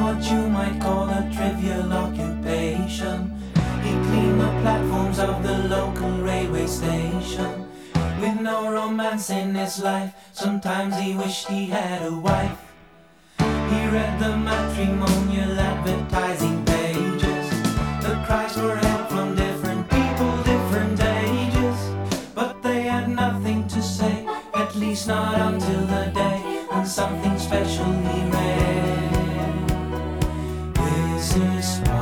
what you might call a trivial occupation. He cleaned the platforms of the local railway station. With no romance in his life, sometimes he wished he had a wife. He read the matrimonial advertising pages. The cries for help from different people, different ages. But they had nothing to say, at least not until the day when something special he read. This is